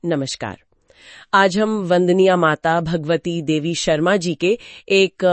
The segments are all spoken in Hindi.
नमस्कार। आज हम वंदनीय माता भगवती देवी शर्मा जी के एक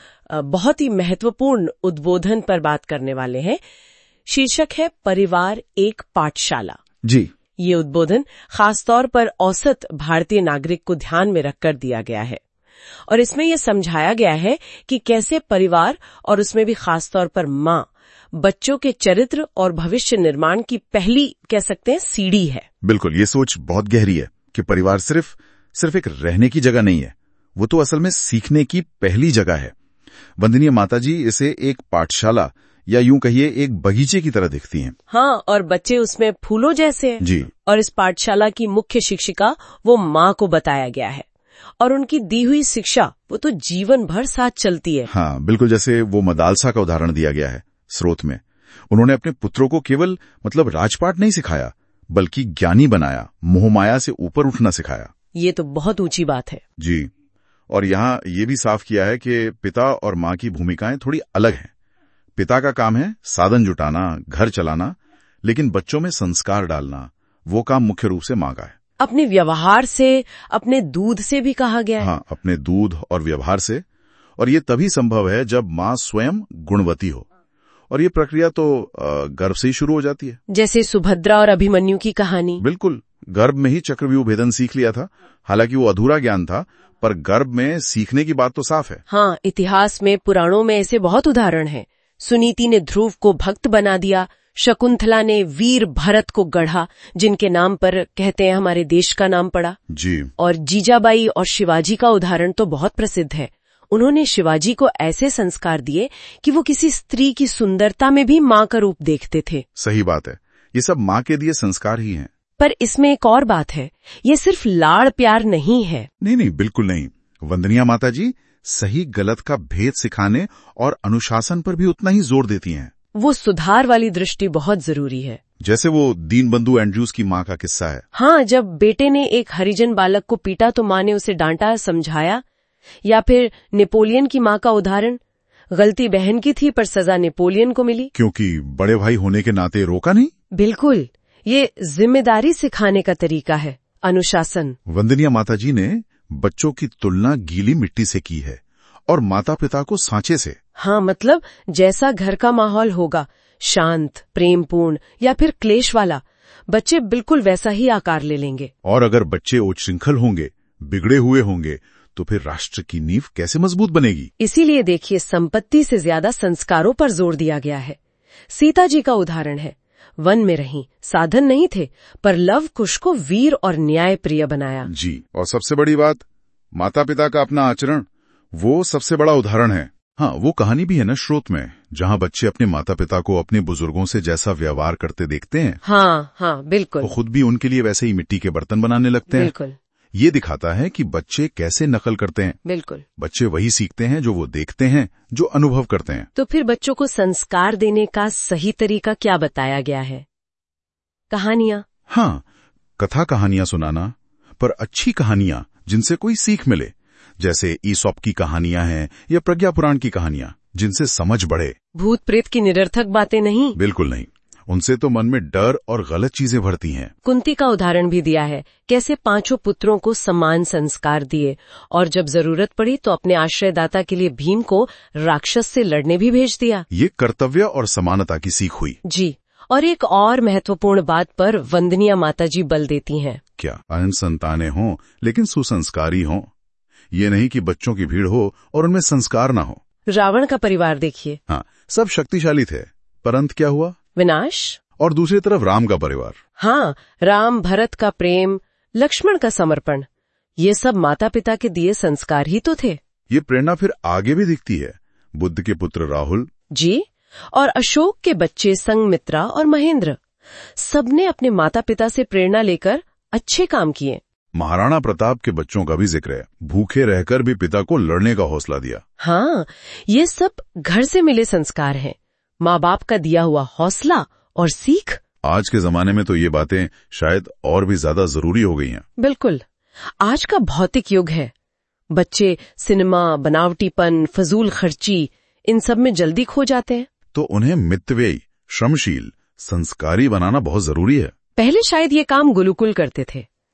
बहुत ही महत्वपूर्ण उद्बोधन पर बात करने वाले हैं। शीर्षक है परिवार एक पाठशाला। जी, ये उद्बोधन खासतौर पर औसत भारतीय नागरिक को ध्यान में रखकर दिया गया है और इसमें यह समझाया गया है कि कैसे परिवार और उसमें भी खासतौर पर माँ बच्चों के चरित्र और भविष्य निर्माण की पहली कह सकते हैं सीढ़ी है। बिल्कुल, ये सोच बहुत गहरी है कि परिवार सिर्फ एक रहने की जगह नहीं है, वो तो असल में सीखने की पहली जगह है। वंदनीय माताजी इसे एक पाठशाला या यूं कहिए एक बगीचे की तरह दिखती हैं। हाँ, और बच्चे उसमें फूलों जैसे हैं। जी, और इस पाठशाला की मुख्य शिक्षिका वो माँ को बताया गया है और उनकी दी हुई शिक्षा वो तो जीवन भर साथ चलती है। हाँ, बिल्कुल, जैसे वो मदालसा का उदाहरण दिया गया है स्रोत में। उन्होंने अपने पुत्रों को केवल राजपाट नहीं सिखाया, बल्कि ज्ञानी बनाया, मोहमाया से ऊपर उठना सिखाया। ये तो बहुत ऊंची बात है। जी, और यहाँ ये भी साफ किया है कि पिता और माँ की भूमिकाएं थोड़ी अलग हैं। पिता का काम है साधन जुटाना, घर चलाना, लेकिन बच्चों में संस्कार डालना, वो काम मुख्य रूप से माँ का है। अपने व्यवहार से, अपने दूध से भी कहा गया है। हाँ, अपने दूध और व्यवहार से। और ये तभी संभव है जब माँ स्वयं गुणवती हो, और ये प्रक्रिया तो गर्भ से ही शुरू हो जाती है। जैसे सुभद्रा और अभिमन्यु की कहानी। बिल्कुल, गर्भ में ही चक्रव्यूह भेदन सीख लिया था। हालांकि वो अधूरा ज्ञान था, पर गर्भ में सीखने की बात तो साफ है। हाँ, इतिहास में, पुराणों में ऐसे बहुत उदाहरण हैं। सुनीति ने ध्रुव को भक्त बना दिया, शकुंतला ने वीर भरत को गढ़ा, जिनके नाम पर कहते हैं हमारे देश का नाम पड़ा। जी, और जीजाबाई और शिवाजी का उदाहरण तो बहुत प्रसिद्ध है। उन्होंने शिवाजी को ऐसे संस्कार दिए कि वो किसी स्त्री की सुंदरता में भी माँ का रूप देखते थे। सही बात है, ये सब माँ के दिए संस्कार ही हैं। पर इसमें एक और बात है, ये सिर्फ लाड़ प्यार नहीं है। नहीं, बिल्कुल नहीं। वंदनीय माताजी सही गलत का भेद सिखाने और अनुशासन पर भी उतना ही जोर देती हैं। वो सुधार वाली दृष्टि बहुत जरूरी है। जैसे वो दीनबंधु एंड्रयूज की माँ का किस्सा है। हाँ, जब बेटे ने एक हरिजन बालक को पीटा तो माँ ने उसे डांटा, समझाया। या फिर नेपोलियन की माँ का उदाहरण, गलती बहन की थी पर सजा नेपोलियन को मिली, क्योंकि बड़े भाई होने के नाते रोका नहीं। बिल्कुल, ये जिम्मेदारी सिखाने का तरीका है, अनुशासन। वंदनीय माताजी ने बच्चों की तुलना गीली मिट्टी से की है और माता पिता को सांचे से। हाँ, मतलब जैसा घर का माहौल होगा, शांत, प्रेमपूर्ण या फिर क्लेश वाला, बच्चे बिल्कुल वैसा ही आकार ले लेंगे। और अगर बच्चे उच्छृंखल होंगे, बिगड़े हुए होंगे, तो फिर राष्ट्र की नींव कैसे मजबूत बनेगी। इसीलिए देखिए, संपत्ति से ज्यादा संस्कारों पर जोर दिया गया है। सीता जी का उदाहरण है, वन में रहीं, साधन नहीं थे, पर लव कुश को वीर और न्याय प्रिय बनाया। जी, और सबसे बड़ी बात, माता पिता का अपना आचरण, वो सबसे बड़ा उदाहरण है। हाँ, वो कहानी भी है ना स्रोत में, जहाँ बच्चे अपने माता पिता को अपने बुजुर्गों से जैसा व्यवहार करते देखते हैं, हाँ, बिल्कुल, वो खुद भी उनके लिए वैसे ही मिट्टी के बर्तन बनाने लगते हैं। बिल्कुल, ये दिखाता है कि बच्चे कैसे नकल करते हैं। बिल्कुल। बच्चे वही सीखते हैं जो वो देखते हैं, जो अनुभव करते हैं। तो फिर बच्चों को संस्कार देने का सही तरीका क्या बताया गया है? कहानियां। हाँ, कथा कहानियां सुनाना, पर अच्छी कहानियां जिनसे कोई सीख मिले, जैसे ईसॉप की कहानियां हैं या प्रज्ञा पुराण की कहानियां, जिनसे समझ बढ़े। भूत प्रेत की निरर्थक बातें नहीं। बिल्कुल नहीं, उनसे तो मन में डर और गलत चीजें भरती हैं। कुंती का उदाहरण भी दिया है, कैसे 5 पुत्रों को समान संस्कार दिए और जब जरूरत पड़ी तो अपने आश्रयदाता के लिए भीम को राक्षस से लड़ने भी भेज दिया। ये कर्तव्य और समानता की सीख हुई। जी, और एक और महत्वपूर्ण बात पर वंदनीय माताजी बल देती हैं। क्या? अन संतानें हों लेकिन सुसंस्कारी हों। ये नहीं कि बच्चों की भीड़ हो और उनमें संस्कार ना हो। रावण का परिवार देखिए। हाँ, सब शक्तिशाली थे, परंतु क्या हुआ? विनाश। और दूसरी तरफ राम का परिवार। हाँ, राम भरत का प्रेम, लक्ष्मण का समर्पण, ये सब माता पिता के दिए संस्कार ही तो थे। ये प्रेरणा फिर आगे भी दिखती है। बुद्ध के पुत्र राहुल जी, और अशोक के बच्चे संघमित्रा और महेंद्र, सबने अपने माता पिता से प्रेरणा लेकर अच्छे काम किए। महाराणा प्रताप के बच्चों का भी जिक्र है, भूखे रहकर भी पिता को लड़ने का हौसला दिया। हाँ, ये सब घर से मिले संस्कार हैं, माँ बाप का दिया हुआ हौसला और सीख। आज के जमाने में तो ये बातें शायद और भी ज्यादा जरूरी हो गई हैं। बिल्कुल, आज का भौतिक युग है। बच्चे सिनेमा, बनावटीपन, फजूल खर्ची, इन सब में जल्दी खो जाते हैं। तो उन्हें मितव्ययी, श्रमशील, संस्कारी बनाना बहुत जरूरी है। पहले शायद ये काम गुरुकुल करते थे,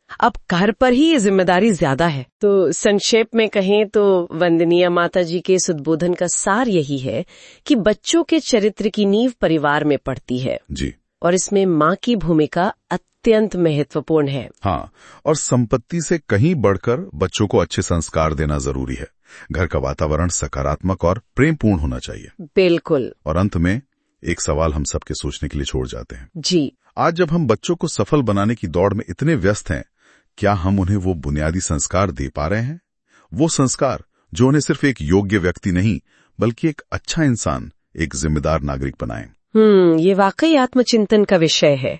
अब घर पर ही ये जिम्मेदारी ज्यादा है। तो संक्षेप में कहें तो वंदनीय माता जी के इस उद्बोधन का सार यही है कि बच्चों के चरित्र की नींव परिवार में पड़ती है जी, और इसमें माँ की भूमिका अत्यंत महत्वपूर्ण है। हाँ, और संपत्ति से कहीं बढ़कर बच्चों को अच्छे संस्कार देना जरूरी है। घर का वातावरण सकारात्मक और प्रेमपूर्ण होना चाहिए। बिल्कुल। और अंत में एक सवाल हम सबके सोचने के लिए छोड़ जाते हैं जी। आज जब हम बच्चों को सफल बनाने की दौड़ में इतने व्यस्त हैं, क्या हम उन्हें वो बुनियादी संस्कार दे पा रहे हैं? वो संस्कार जो उन्हें सिर्फ एक योग्य व्यक्ति नहीं बल्कि एक अच्छा इंसान, एक जिम्मेदार नागरिक बनाएं। ये वाकई आत्मचिंतन का विषय है।